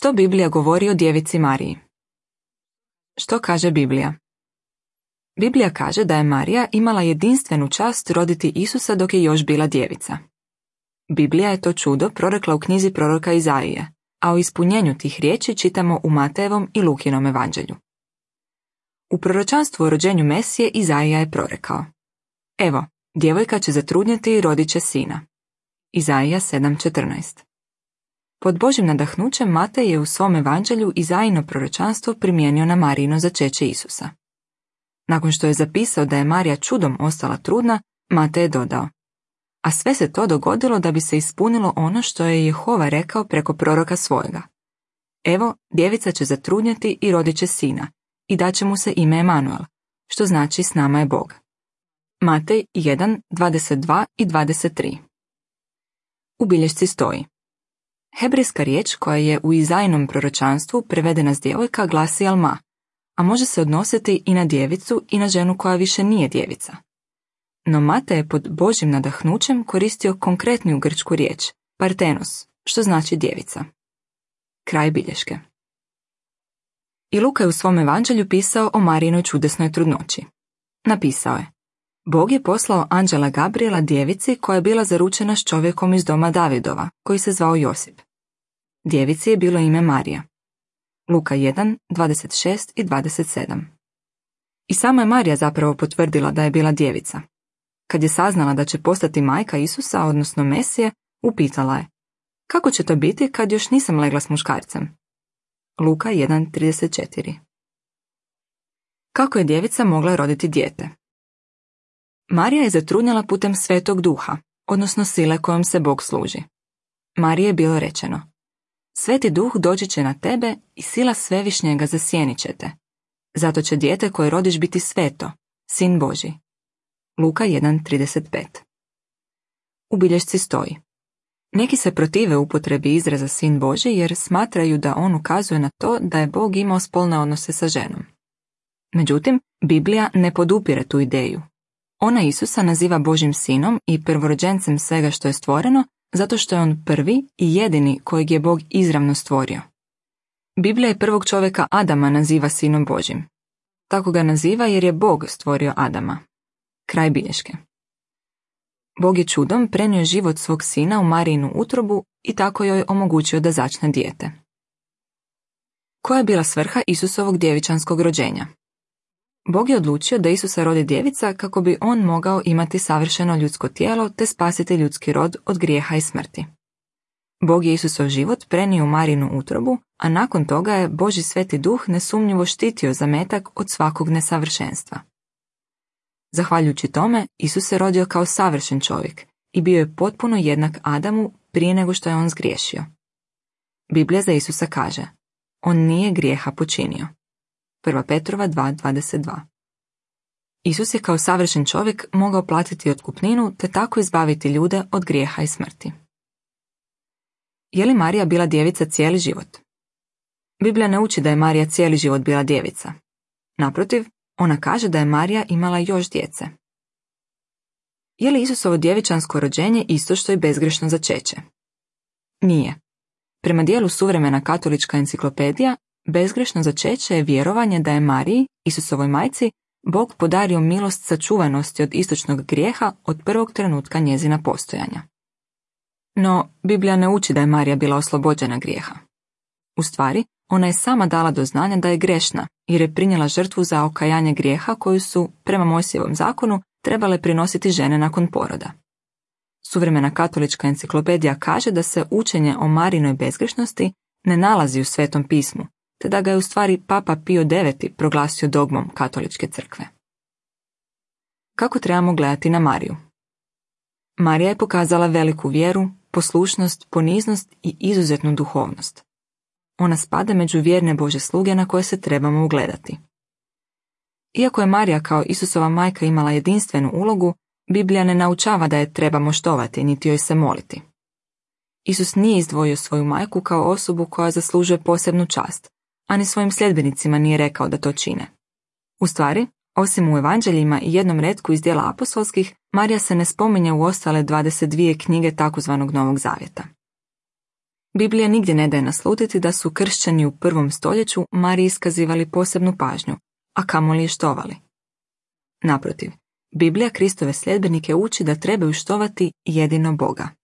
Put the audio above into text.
Što Biblija govori o djevici Mariji? Što kaže Biblija? Biblija kaže da je Marija imala jedinstvenu čast roditi Isusa dok je još bila djevica. Biblija je to čudo prorekla u knjizi proroka Izaije, a o ispunjenju tih riječi čitamo u Matejevom i Lukinom evanđelju. U proročanstvu o rođenju Mesije Izaija je prorekao: Evo, djevojka će zatrudnjeti i rodit će sina. Izaija 7.14. Pod Božjim nadahnućem Matej je u svom evanđelju Izajino proročanstvo primijenio na Marijino začeće Isusa. Nakon što je zapisao da je Marija čudom ostala trudna, Matej je dodao: a sve se to dogodilo da bi se ispunilo ono što je Jehova rekao preko proroka svojega. Evo, djevica će zatrudnjeti i rodit će sina, i daće mu se ime Emanuel, što znači s nama je Bog. Matej 1:22 i 23. U bilješci stoji: Hebrejska riječ koja je u Izajnom proročanstvu prevedena s djevojka glasi Alma, a može se odnositi i na djevicu i na ženu koja više nije djevica. No Matej je pod Božjim nadahnućem koristio konkretniju grčku riječ, partenos, što znači djevica. Kraj bilješke. I Luka je u svom evanđelju pisao o Marijinoj čudesnoj trudnoći. Napisao je: Bog je poslao anđela Gabriela djevici koja je bila zaručena s čovjekom iz doma Davidova, koji se zvao Josip. Djevici je bilo ime Marija. Luka 1:26 i 27. I sama je Marija zapravo potvrdila da je bila djevica. Kad je saznala da će postati majka Isusa, odnosno Mesije, upitala je: kako će to biti kad još nisam legla s muškarcem? Luka 1:34. Kako je djevica mogla roditi dijete? Marija je zatrudnjala putem Svetog Duha, odnosno sile kojom se Bog služi. Mariji je bilo rečeno: Sveti Duh doći će na tebe i sila Svevišnjega zasjenit će te. Zato će dijete koje rodiš biti sveto, sin Božji. Luka 1:35. U bilješci stoji: neki se protive upotrebi izraza sin Božji jer smatraju da on ukazuje na to da je Bog imao spolne odnose sa ženom. Međutim, Biblija ne podupire tu ideju. Ona Isusa naziva Božjim sinom i prvorođencem svega što je stvoreno, zato što je on prvi i jedini kojeg je Bog izravno stvorio. Biblija je prvog čovjeka Adama naziva sinom Božjim. Tako ga naziva jer je Bog stvorio Adama. Kraj bilješke. Bog je čudom prenio život svog sina u Marijinu utrobu i tako joj omogućio da začne dijete. Koja je bila svrha Isusovog djevičanskog rođenja? Bog je odlučio da Isusa rodi djevica kako bi on mogao imati savršeno ljudsko tijelo te spasiti ljudski rod od grijeha i smrti. Bog je Isusov život prenio u Marijinu utrobu, a nakon toga je Božji Sveti Duh nesumnjivo štitio zametak od svakog nesavršenstva. Zahvaljujući tome, Isus se rodio kao savršen čovjek i bio je potpuno jednak Adamu prije nego što je on zgriješio. Biblija za Isusa kaže: on nije grijeha počinio. 1. Petrova 2:22. Isus je kao savršen čovjek mogao platiti otkupninu te tako izbaviti ljude od grijeha i smrti. Je li Marija bila djevica cijeli život? Biblija ne uči da je Marija cijeli život bila djevica. Naprotiv, ona kaže da je Marija imala još djece. Je li Isusovo djevičansko rođenje isto što i bezgrešno začeće? Nije. Prema dijelu Suvremena katolička enciklopedija, bezgrešno začeće je vjerovanje da je Mariji, Isusovoj majci, Bog podario milost sačuvanosti od istočnog grijeha od prvog trenutka njezina postojanja. No, Biblija ne uči da je Marija bila oslobođena grijeha. U stvari, ona je sama dala do znanja da je grešna, jer je prinijela žrtvu za okajanje grijeha koju su, prema Mojsijevom zakonu, trebale prinositi žene nakon poroda. Suvremena katolička enciklopedija kaže da se učenje o Marijinoj bezgrešnosti ne nalazi u Svetom pismu, te da ga je u stvari Papa Pio IX proglasio dogmom katoličke crkve. Kako trebamo gledati na Mariju? Marija je pokazala veliku vjeru, poslušnost, poniznost i izuzetnu duhovnost. Ona spada među vjerne Božje sluge na koje se trebamo ugledati. Iako je Marija kao Isusova majka imala jedinstvenu ulogu, Biblija ne naučava da je trebamo štovati, niti joj se moliti. Isus nije izdvojio svoju majku kao osobu koja zaslužuje posebnu čast, a ni svojim sljedbenicima nije rekao da to čine. U stvari, osim u evanđeljima i jednom retku iz djela apostolskih, Marija se ne spominje u ostale 22 knjige takozvanog Novog Zavjeta. Biblija nigdje ne daje naslutiti da su kršćani u 1. stoljeću Mariji iskazivali posebnu pažnju, a kamoli je štovali. Naprotiv, Biblija Kristove sljedbenike uči da trebaju štovati jedino Boga.